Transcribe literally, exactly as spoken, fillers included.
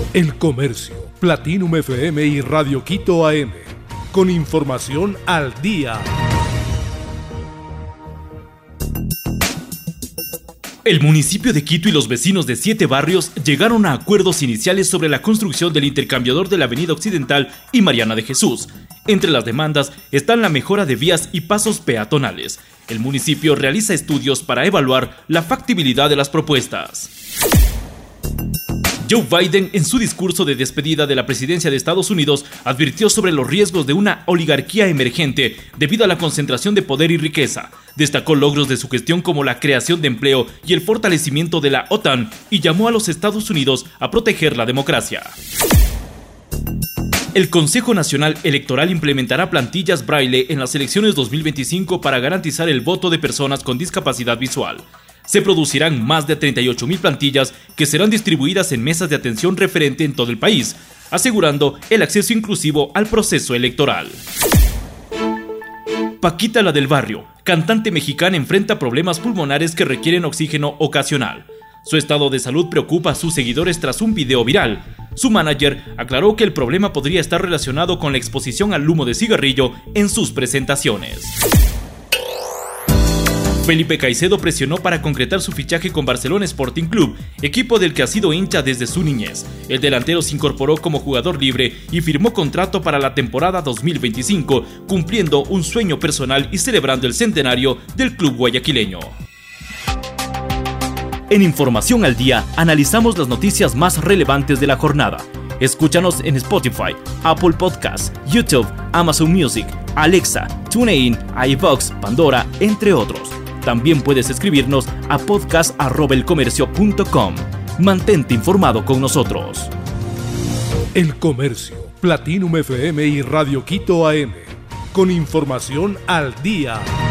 El Comercio, Platinum F M y Radio Quito A M. Con información al día. El municipio de Quito y los vecinos de siete barrios llegaron a acuerdos iniciales sobre la construcción del intercambiador de la Avenida Occidental y Mariana de Jesús. Entre las demandas están la mejora de vías y pasos peatonales. El municipio realiza estudios para evaluar la factibilidad de las propuestas. Joe Biden, en su discurso de despedida de la presidencia de Estados Unidos, advirtió sobre los riesgos de una oligarquía emergente debido a la concentración de poder y riqueza. Destacó logros de su gestión como la creación de empleo y el fortalecimiento de la OTAN y llamó a los Estados Unidos a proteger la democracia. El Consejo Nacional Electoral implementará plantillas braille en las elecciones dos mil veinticinco para garantizar el voto de personas con discapacidad visual. Se producirán más de treinta y ocho mil plantillas que serán distribuidas en mesas de atención referente en todo el país, asegurando el acceso inclusivo al proceso electoral. Paquita la del Barrio, cantante mexicana, enfrenta problemas pulmonares que requieren oxígeno ocasional. Su estado de salud preocupa a sus seguidores tras un video viral. Su manager aclaró que el problema podría estar relacionado con la exposición al humo de cigarrillo en sus presentaciones. Felipe Caicedo presionó para concretar su fichaje con Barcelona Sporting Club, equipo del que ha sido hincha desde su niñez. El delantero se incorporó como jugador libre y firmó contrato para la temporada dos mil veinticinco, cumpliendo un sueño personal y celebrando el centenario del club guayaquileño. En Información al Día, analizamos las noticias más relevantes de la jornada. Escúchanos en Spotify, Apple Podcasts, YouTube, Amazon Music, Alexa, TuneIn, iVoox, Pandora, entre otros. También puedes escribirnos a podcast arroba elcomercio punto com. Mantente informado con nosotros. El Comercio, Platinum F M y Radio Quito A M. Con información al día.